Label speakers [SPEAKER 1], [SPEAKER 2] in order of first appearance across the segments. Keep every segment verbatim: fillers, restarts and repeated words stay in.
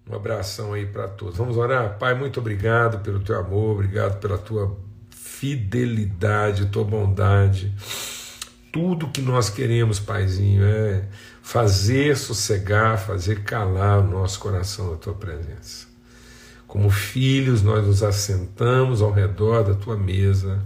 [SPEAKER 1] Um abração aí para todos. Vamos orar? Pai, muito obrigado pelo teu amor, obrigado pela tua fidelidade, tua bondade. Tudo que nós queremos, Paizinho, é fazer sossegar, fazer calar o nosso coração na tua presença. Como filhos, nós nos assentamos ao redor da tua mesa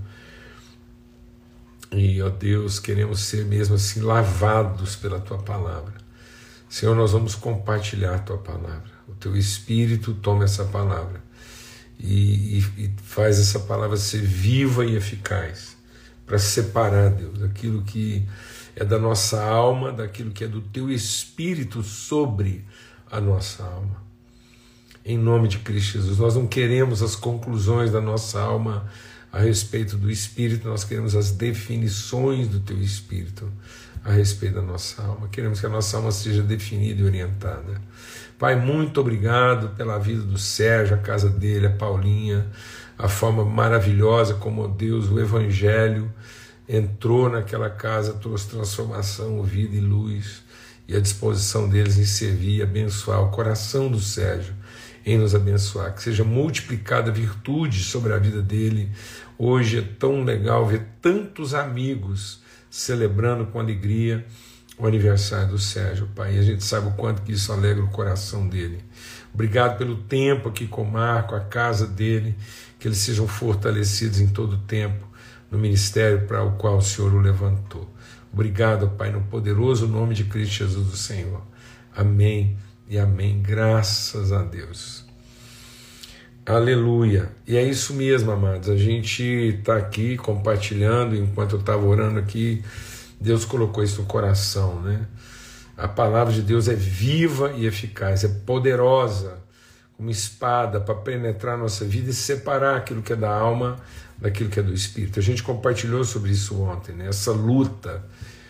[SPEAKER 1] e, ó Deus, queremos ser mesmo assim lavados pela tua palavra. Senhor, nós vamos compartilhar a tua palavra. O teu Espírito toma essa palavra e, e, e faz essa palavra ser viva e eficaz para separar, Deus, aquilo que é da nossa alma, daquilo que é do teu Espírito sobre a nossa alma. Em nome de Cristo Jesus, nós não queremos as conclusões da nossa alma a respeito do Espírito, nós queremos as definições do teu Espírito a respeito da nossa alma. Queremos que a nossa alma seja definida e orientada. Pai, muito obrigado pela vida do Sérgio, a casa dele, a Paulinha, a forma maravilhosa como, Deus, o Evangelho entrou naquela casa, trouxe transformação, vida e luz, e a disposição deles em servir e abençoar o coração do Sérgio, em nos abençoar, que seja multiplicada a virtude sobre a vida dele. Hoje é tão legal ver tantos amigos celebrando com alegria o aniversário do Sérgio, Pai, e a gente sabe o quanto que isso alegra o coração dele. Obrigado pelo tempo aqui com o Marco, a casa dele, que eles sejam fortalecidos em todo o tempo no ministério para o qual o Senhor o levantou. Obrigado, Pai, no poderoso nome de Cristo Jesus, o Senhor. Amém e amém. Graças a Deus. Aleluia. E é isso mesmo, amados. A gente está aqui compartilhando, enquanto eu estava orando aqui, Deus colocou isso no coração, né? A palavra de Deus é viva e eficaz, é poderosa, como espada para penetrar nossa vida e separar aquilo que é da alma daquilo que é do Espírito. A gente compartilhou sobre isso ontem, né? Essa luta,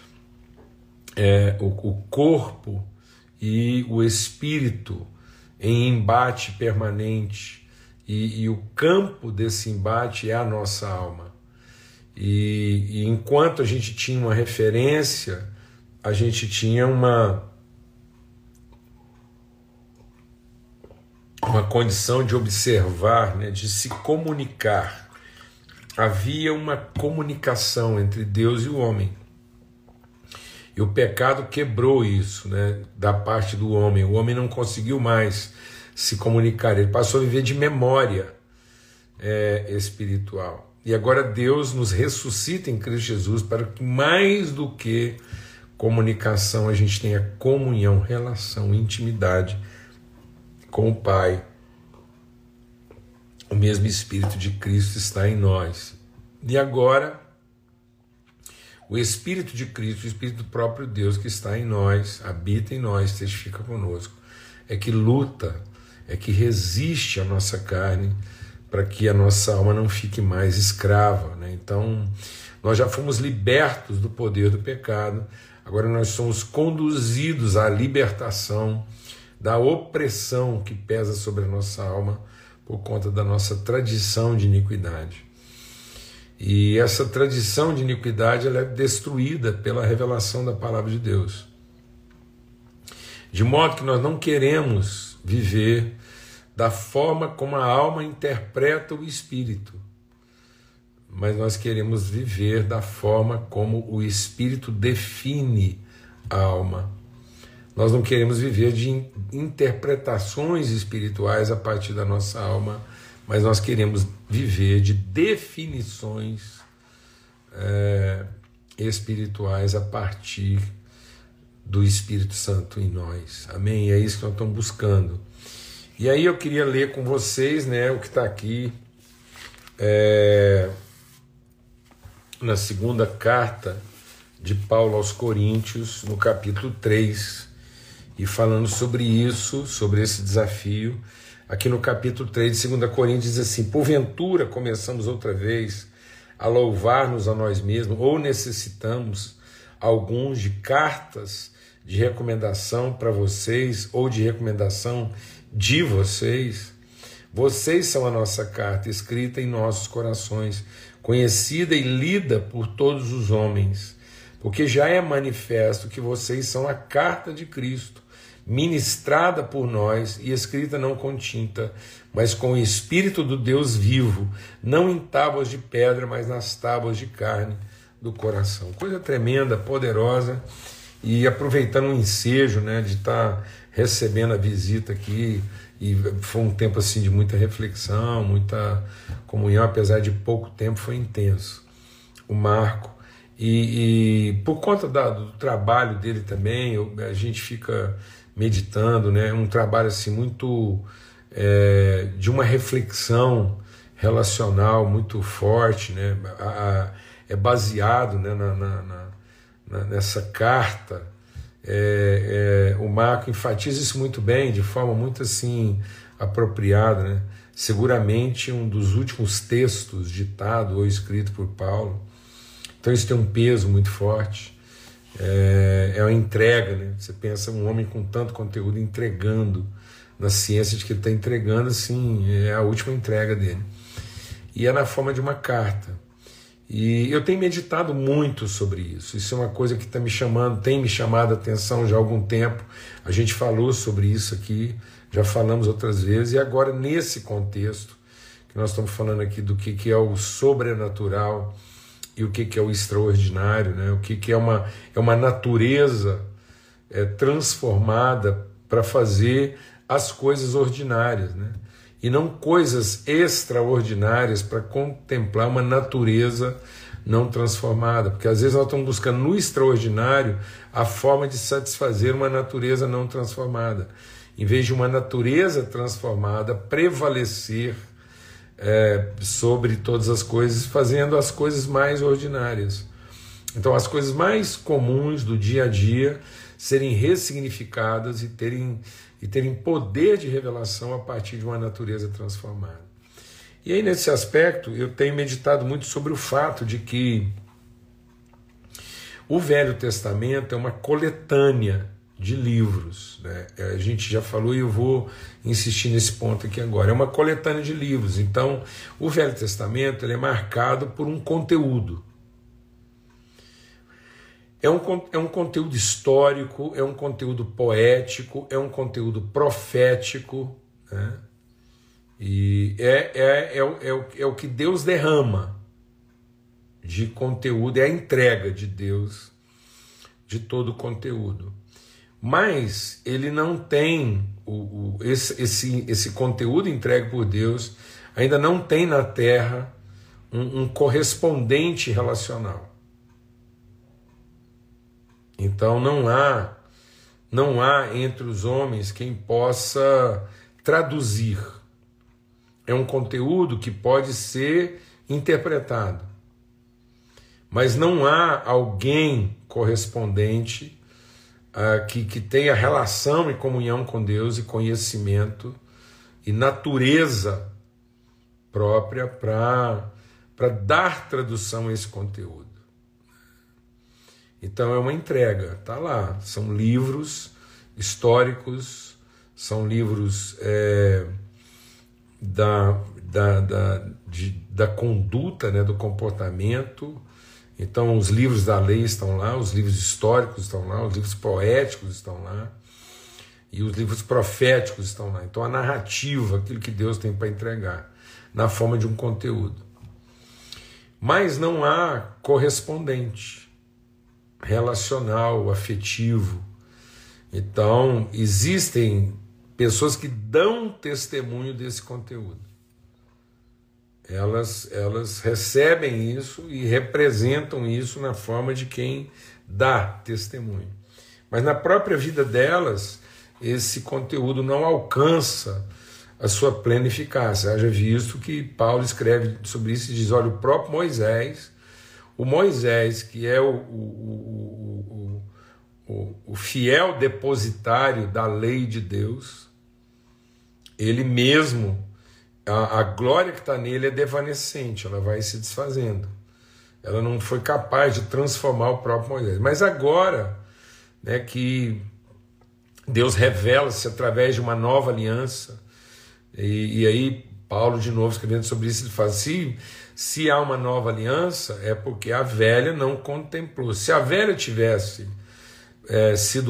[SPEAKER 1] é, o, o corpo e o Espírito em embate permanente, e, e o campo desse embate é a nossa alma. E, e enquanto a gente tinha uma referência, a gente tinha uma, uma condição de observar, né, de se comunicar. Havia uma comunicação entre Deus e o homem. E o pecado quebrou isso, né, da parte do homem. O homem não conseguiu mais se comunicar, ele passou a viver de memória é, espiritual. E agora Deus nos ressuscita em Cristo Jesus para que mais do que comunicação a gente tenha comunhão, relação, intimidade com o Pai. O mesmo Espírito de Cristo está em nós. E agora o Espírito de Cristo, o Espírito do próprio Deus que está em nós, habita em nós, testifica conosco, é que luta, é que resiste à nossa carne, para que a nossa alma não fique mais escrava, né? Então, nós já fomos libertos do poder do pecado, agora nós somos conduzidos à libertação da opressão que pesa sobre a nossa alma por conta da nossa tradição de iniquidade. E essa tradição de iniquidade ela é destruída pela revelação da palavra de Deus. De modo que nós não queremos viver da forma como a alma interpreta o Espírito, mas nós queremos viver da forma como o Espírito define a alma. Nós não queremos viver de interpretações espirituais a partir da nossa alma, mas nós queremos viver de definições é, espirituais a partir do Espírito Santo em nós. Amém? É isso que nós estamos buscando. E aí eu queria ler com vocês, né, o que está aqui é, na segunda carta de Paulo aos Coríntios, no capítulo três, e falando sobre isso, sobre esse desafio. Aqui no capítulo três de segunda Coríntios diz assim: porventura começamos outra vez a louvar-nos a nós mesmos, ou necessitamos alguns de cartas de recomendação para vocês, ou de recomendação de vocês? Vocês são a nossa carta, escrita em nossos corações, conhecida e lida por todos os homens, porque já é manifesto que vocês são a carta de Cristo, ministrada por nós e escrita não com tinta, mas com o Espírito do Deus vivo, não em tábuas de pedra, mas nas tábuas de carne do coração. Coisa tremenda, poderosa, e aproveitando o ensejo, né, de estar recebendo a visita aqui, e foi um tempo assim de muita reflexão, muita comunhão, apesar de pouco tempo, foi intenso. O Marco, e, e por conta da, do trabalho dele também, eu, a gente fica meditando, né, um trabalho assim muito é, de uma reflexão relacional muito forte, né, a, a, é baseado, né, na, na, na, na, nessa carta. É, é, o Marco enfatiza isso muito bem, de forma muito assim apropriada, né? Seguramente um dos últimos textos ditado ou escrito por Paulo. Então isso tem um peso muito forte. É, é uma entrega, né? Você pensa um homem com tanto conteúdo entregando na ciência de que ele está entregando, assim, é a última entrega dele. E é na forma de uma carta. E eu tenho meditado muito sobre isso. Isso é uma coisa que está me chamando, tem me chamado a atenção já há algum tempo. A gente falou sobre isso aqui, já falamos outras vezes, e agora nesse contexto, que nós estamos falando aqui do que, que é o sobrenatural e o que, que é o extraordinário, né? O que, que é, uma, é uma natureza é, transformada para fazer as coisas ordinárias, né? E não coisas extraordinárias para contemplar uma natureza não transformada, porque às vezes nós estamos buscando no extraordinário a forma de satisfazer uma natureza não transformada, em vez de uma natureza transformada prevalecer é, sobre todas as coisas, fazendo as coisas mais ordinárias. Então as coisas mais comuns do dia a dia serem ressignificadas e terem, e terem poder de revelação a partir de uma natureza transformada. E aí, nesse aspecto, eu tenho meditado muito sobre o fato de que o Velho Testamento é uma coletânea de livros, né? A gente já falou e eu vou insistir nesse ponto aqui agora. É uma coletânea de livros. Então, o Velho Testamento ele é marcado por um conteúdo. É um, é um conteúdo histórico, é um conteúdo poético, é um conteúdo profético, né? E é, é, é, o, é, o, é o que Deus derrama de conteúdo, é a entrega de Deus de todo o conteúdo. Mas ele não tem, o, o, esse, esse, esse conteúdo entregue por Deus, ainda não tem na Terra um, um correspondente relacional. Então não há, não há entre os homens quem possa traduzir. É um conteúdo que pode ser interpretado, mas não há alguém correspondente uh, que, que tenha relação e comunhão com Deus e conhecimento e natureza própria para para dar tradução a esse conteúdo. Então é uma entrega, está lá, são livros históricos, são livros é, da, da, da, de, da conduta, né, do comportamento. Então os livros da lei estão lá, os livros históricos estão lá, os livros poéticos estão lá, e os livros proféticos estão lá. Então a narrativa, aquilo que Deus tem para entregar, na forma de um conteúdo. Mas não há correspondente relacional, afetivo. Então, existem pessoas que dão testemunho desse conteúdo. Elas, elas recebem isso e representam isso na forma de quem dá testemunho. Mas na própria vida delas, esse conteúdo não alcança a sua plena eficácia. Haja visto que Paulo escreve sobre isso e diz, olha, o próprio Moisés, o Moisés, que é o, o, o, o, o fiel depositário da lei de Deus, ele mesmo, a, a glória que está nele é devanecente, ela vai se desfazendo. Ela não foi capaz de transformar o próprio Moisés. Mas agora, né, que Deus revela-se através de uma nova aliança, e, e aí Paulo de novo escrevendo sobre isso, ele fala assim, se há uma nova aliança, é porque a velha não contemplou. Se a velha tivesse é, sido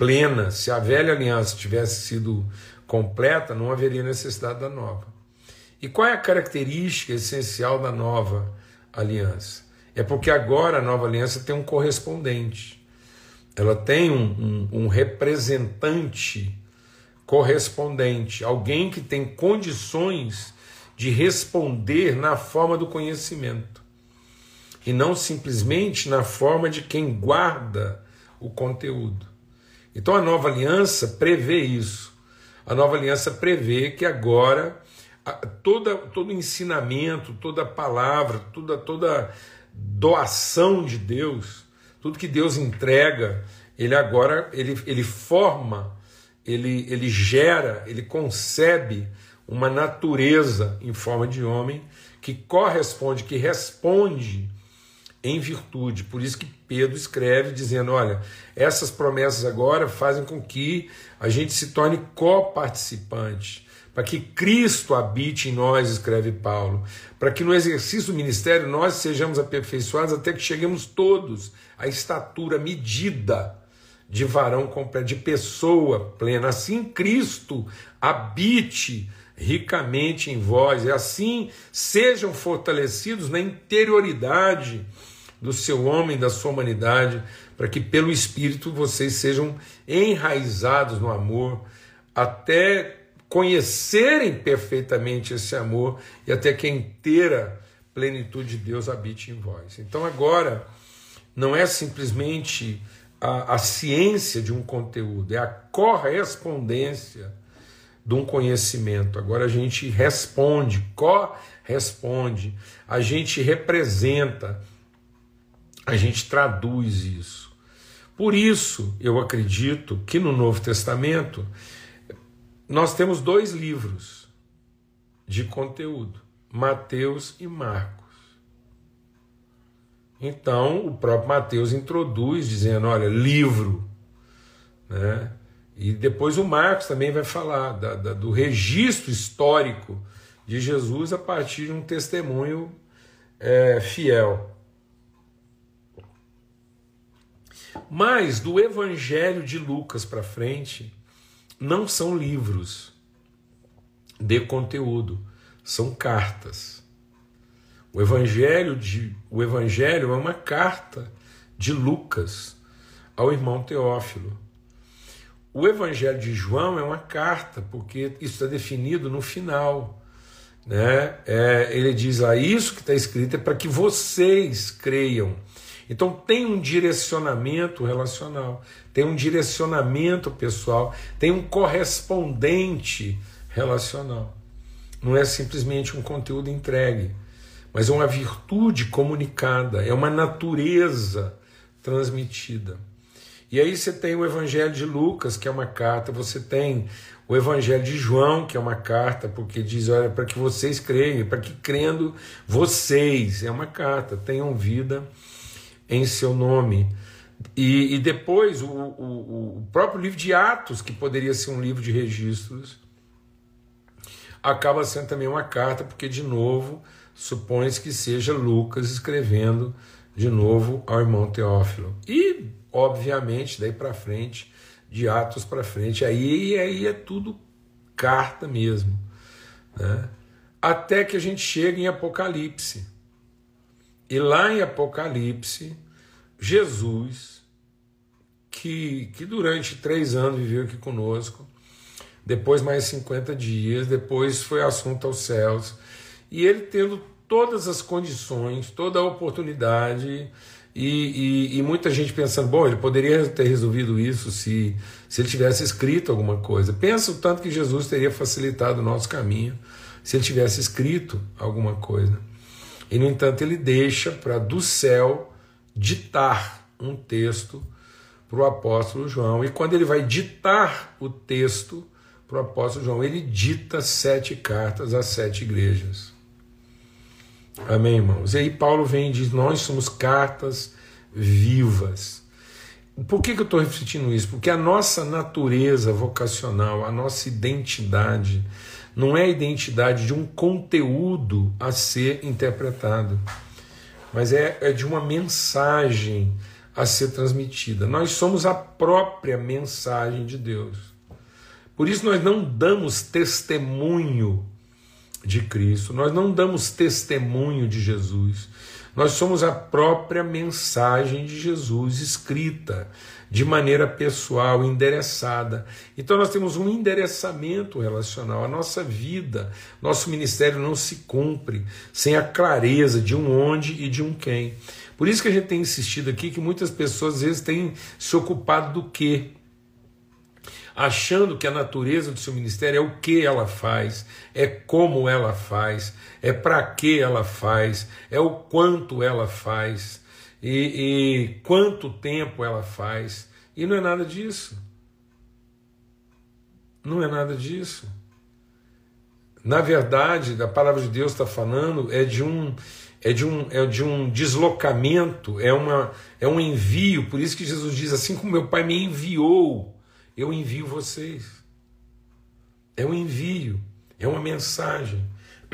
[SPEAKER 1] plena. Se a velha aliança tivesse sido completa, não haveria necessidade da nova. E qual é a característica essencial da nova aliança? É porque agora a nova aliança tem um correspondente. Ela tem um, um, um representante correspondente, alguém que tem condições de responder na forma do conhecimento e não simplesmente na forma de quem guarda o conteúdo. Então a nova aliança prevê isso. A nova aliança prevê que agora toda, todo ensinamento, toda palavra, toda, toda doação de Deus, tudo que Deus entrega, ele agora ele, ele forma, ele, ele gera, ele concebe uma natureza em forma de homem que corresponde, que responde em virtude. Por isso que Pedro escreve dizendo, olha, essas promessas agora fazem com que a gente se torne coparticipante, para que Cristo habite em nós, escreve Paulo, para que no exercício do ministério nós sejamos aperfeiçoados até que cheguemos todos à estatura, medida de varão completo, de pessoa plena. Assim Cristo habite ricamente em vós, e assim sejam fortalecidos na interioridade do seu homem, da sua humanidade, para que pelo Espírito vocês sejam enraizados no amor, até conhecerem perfeitamente esse amor e até que a inteira plenitude de Deus habite em vós. Então agora não é simplesmente a, a ciência de um conteúdo, é a correspondência de um conhecimento. Agora a gente responde, corresponde, a gente representa, a gente traduz isso. Por isso, eu acredito que no Novo Testamento nós temos dois livros de conteúdo, Mateus e Marcos. Então, o próprio Mateus introduz dizendo, olha, livro, né? E depois o Marcos também vai falar da, da, do registro histórico de Jesus a partir de um testemunho é, fiel. Mas do Evangelho de Lucas para frente, não são livros de conteúdo, são cartas. O Evangelho, de, o Evangelho é uma carta de Lucas ao irmão Teófilo. O Evangelho de João é uma carta, porque isso está definido no final, né? É, ele diz lá, isso que está escrito é para que vocês creiam. Então tem um direcionamento relacional, tem um direcionamento pessoal, tem um correspondente relacional. Não é simplesmente um conteúdo entregue, mas é uma virtude comunicada, é uma natureza transmitida. E aí você tem o Evangelho de Lucas, que é uma carta, você tem o Evangelho de João, que é uma carta, porque diz, olha, para que vocês creiam, para que crendo vocês, é uma carta, tenham vida em seu nome. E, e depois o, o, o próprio livro de Atos, que poderia ser um livro de registros, acaba sendo também uma carta, porque de novo supõe-se que seja Lucas escrevendo de novo ao irmão Teófilo. E obviamente daí para frente, de Atos para frente, aí, aí é tudo carta mesmo, né? Até que a gente chega em Apocalipse. E lá em Apocalipse, Jesus, que, que durante três anos viveu aqui conosco, depois mais cinquenta dias, depois foi assunto aos céus, e ele tendo todas as condições, toda a oportunidade, e, e, e muita gente pensando, bom, ele poderia ter resolvido isso se, se ele tivesse escrito alguma coisa. Pensa o tanto que Jesus teria facilitado o nosso caminho se ele tivesse escrito alguma coisa. E, no entanto, ele deixa para do céu ditar um texto para o apóstolo João. E quando ele vai ditar o texto para o apóstolo João, ele dita sete cartas às sete igrejas. Amém, irmãos? E aí Paulo vem e diz, nós somos cartas vivas. Por que, que eu estou refletindo isso? Porque a nossa natureza vocacional, a nossa identidade, não é a identidade de um conteúdo a ser interpretado, mas é, é de uma mensagem a ser transmitida. Nós somos a própria mensagem de Deus. Por isso nós não damos testemunho de Cristo, nós não damos testemunho de Jesus. Nós somos a própria mensagem de Jesus escrita de maneira pessoal, endereçada. Então nós temos um endereçamento relacional. A nossa vida, nosso ministério não se cumpre sem a clareza de um onde e de um quem. Por isso que a gente tem insistido aqui que muitas pessoas às vezes têm se ocupado do quê, achando que a natureza do seu ministério é o que ela faz, é como ela faz, é para que ela faz, é o quanto ela faz e, e quanto tempo ela faz. E não é nada disso. Não é nada disso. Na verdade, a palavra de Deus está falando é de um é de um é de um deslocamento, é uma é um envio. Por isso que Jesus diz: assim como meu Pai me enviou, eu envio vocês. É um envio, é uma mensagem,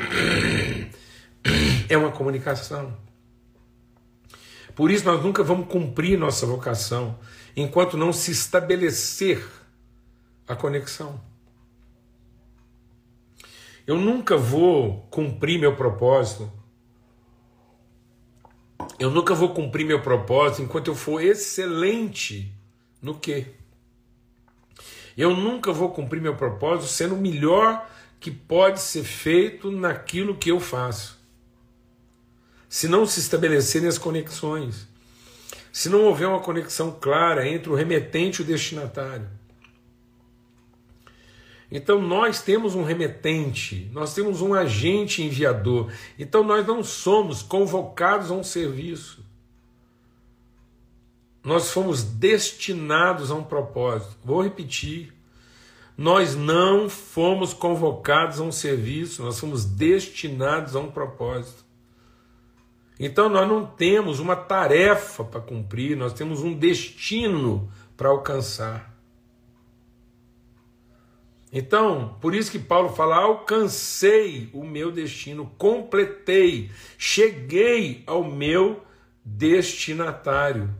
[SPEAKER 1] é uma comunicação. Por isso nós nunca vamos cumprir nossa vocação enquanto não se estabelecer a conexão. Eu nunca vou cumprir meu propósito, eu nunca vou cumprir meu propósito enquanto eu for excelente no quê? Eu nunca vou cumprir meu propósito sendo o melhor que pode ser feito naquilo que eu faço. Se não se estabelecerem as conexões, se não houver uma conexão clara entre o remetente e o destinatário. Então nós temos um remetente, nós temos um agente enviador. Então nós não somos convocados a um serviço. Nós fomos destinados a um propósito. Vou repetir. Nós não fomos convocados a um serviço, nós fomos destinados a um propósito. Então nós não temos uma tarefa para cumprir, nós temos um destino para alcançar. Então, por isso que Paulo fala: alcancei o meu destino, completei, cheguei ao meu destinatário.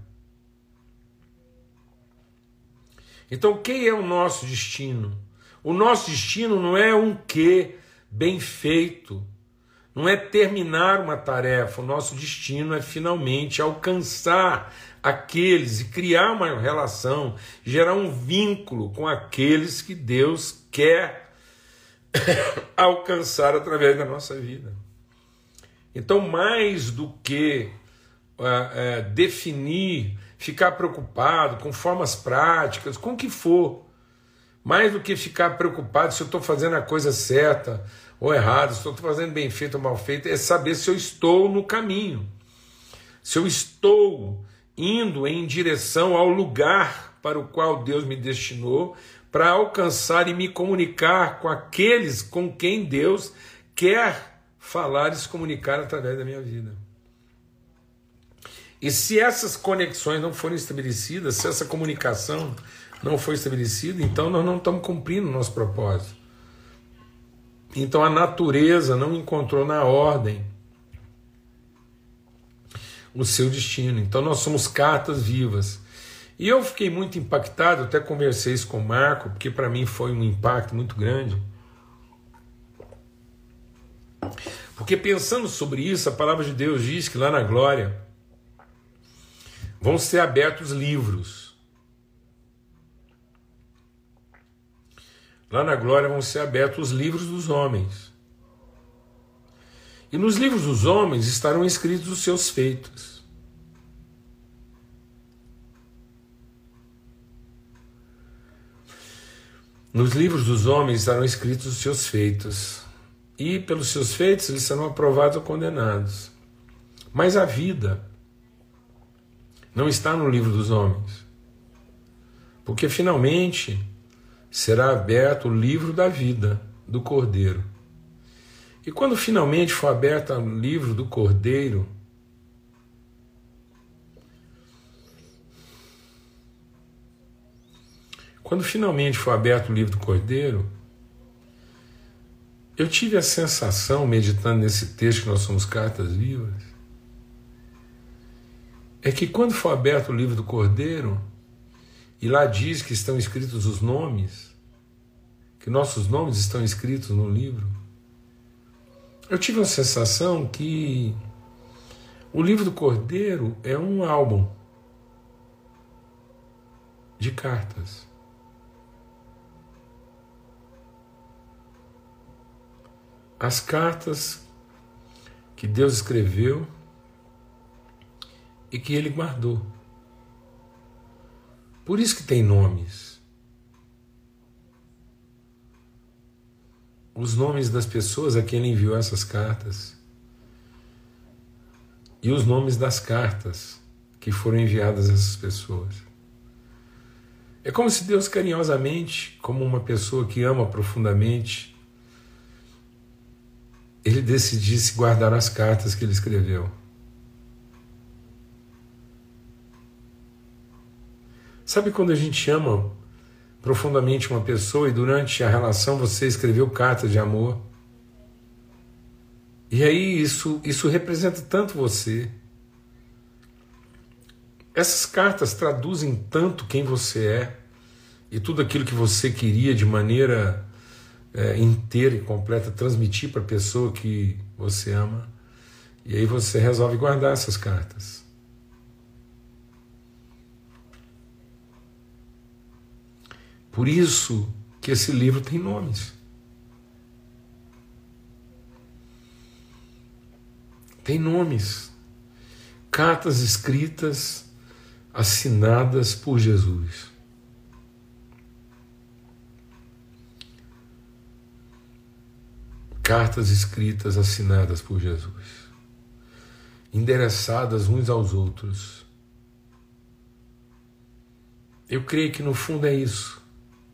[SPEAKER 1] Então, quem é o nosso destino? O nosso destino não é um quê bem feito, não é terminar uma tarefa. O nosso destino é finalmente alcançar aqueles e criar uma relação, gerar um vínculo com aqueles que Deus quer alcançar através da nossa vida. Então, mais do que uh, uh, definir, ficar preocupado com formas práticas, com o que for, mais do que ficar preocupado se eu estou fazendo a coisa certa ou errada, se eu estou fazendo bem feito ou mal feito, é saber se eu estou no caminho, se eu estou indo em direção ao lugar para o qual Deus me destinou, para alcançar e me comunicar com aqueles com quem Deus quer falar e se comunicar através da minha vida. E se essas conexões não forem estabelecidas, se essa comunicação não for estabelecida, então nós não estamos cumprindo o nosso propósito. Então a natureza não encontrou na ordem o seu destino. Então nós somos cartas vivas. E eu fiquei muito impactado, até conversei isso com o Marco, porque para mim foi um impacto muito grande. Porque pensando sobre isso, a palavra de Deus diz que lá na glória vão ser abertos livros. Lá na glória vão ser abertos os livros dos homens. E nos livros dos homens estarão escritos os seus feitos. Nos livros dos homens estarão escritos os seus feitos. E pelos seus feitos eles serão aprovados ou condenados. Mas a vida não está no livro dos homens. Porque finalmente será aberto o livro da vida do Cordeiro. E quando finalmente for aberto o livro do Cordeiro, quando finalmente for aberto o livro do Cordeiro, eu tive a sensação, meditando nesse texto que nós somos cartas vivas, é que quando for aberto o livro do Cordeiro, e lá diz que estão escritos os nomes, que nossos nomes estão escritos no livro, eu tive a sensação que o livro do Cordeiro é um álbum de cartas. As cartas que Deus escreveu e que Ele guardou. Por isso que tem nomes. Os nomes das pessoas a quem Ele enviou essas cartas. E os nomes das cartas que foram enviadas a essas pessoas. É como se Deus carinhosamente, como uma pessoa que ama profundamente, Ele decidisse guardar as cartas que Ele escreveu. Sabe quando a gente ama profundamente uma pessoa e durante a relação você escreveu cartas de amor? E aí isso, isso representa tanto você. Essas cartas traduzem tanto quem você é e tudo aquilo que você queria de maneira é, inteira e completa transmitir para a pessoa que você ama. E aí você resolve guardar essas cartas. Por isso que esse livro tem nomes. Tem nomes. Cartas escritas, assinadas por Jesus. Cartas escritas, assinadas por Jesus. Endereçadas uns aos outros. Eu creio que no fundo é isso.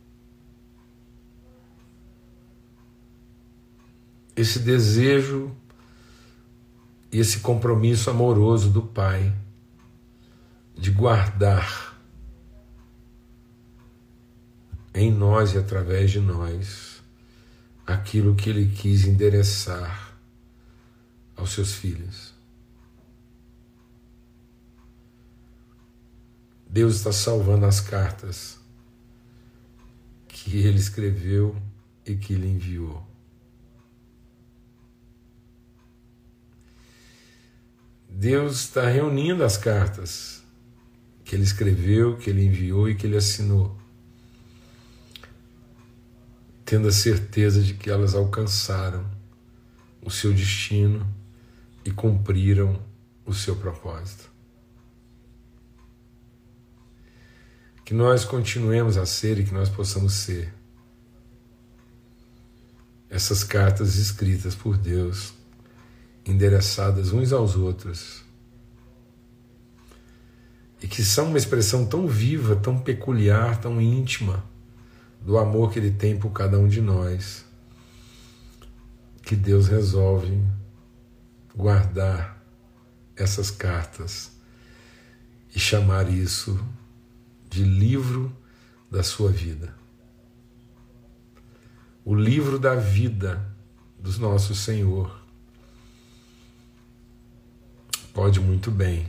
[SPEAKER 1] Esse desejo e esse compromisso amoroso do Pai de guardar em nós e através de nós aquilo que Ele quis endereçar aos seus filhos. Deus está salvando as cartas que Ele escreveu e que Ele enviou. Deus está reunindo as cartas que Ele escreveu, que Ele enviou e que Ele assinou, tendo a certeza de que elas alcançaram o seu destino e cumpriram o seu propósito. Que nós continuemos a ser e que nós possamos ser essas cartas escritas por Deus, endereçadas uns aos outros, e que são uma expressão tão viva, tão peculiar, tão íntima do amor que Ele tem por cada um de nós, que Deus resolve guardar essas cartas e chamar isso de livro da sua vida. O livro da vida do nosso Senhor pode muito bem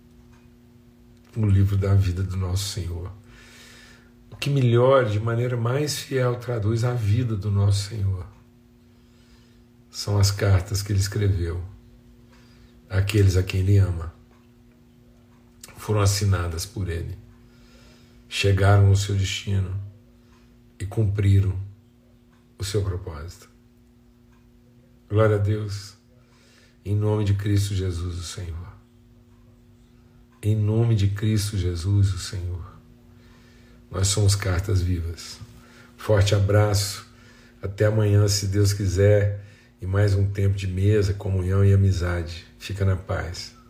[SPEAKER 1] o livro da vida do nosso Senhor. O que melhor, de maneira mais fiel, traduz a vida do nosso Senhor são as cartas que Ele escreveu àqueles a quem Ele ama. Foram assinadas por Ele, chegaram ao seu destino e cumpriram o seu propósito. Glória a Deus, em nome de Cristo Jesus, o Senhor. Em nome de Cristo Jesus, o Senhor. Nós somos cartas vivas. Forte abraço. Até amanhã, se Deus quiser, e mais um tempo de mesa, comunhão e amizade. Fica na paz.